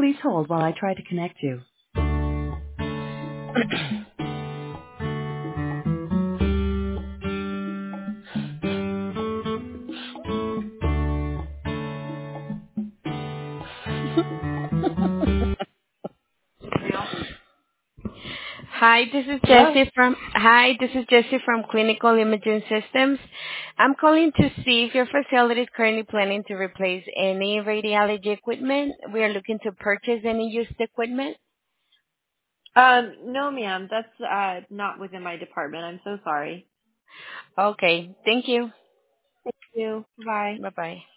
Please hold while I try to connect you. Hello? This is Jessie from Clinical Imaging Systems. I'm calling to see if your facility is currently planning to replace any radiology equipment. We are looking to purchase any used equipment. No, ma'am. That's not within my department. I'm so sorry. Okay, thank you. Thank you. Bye. Bye-bye.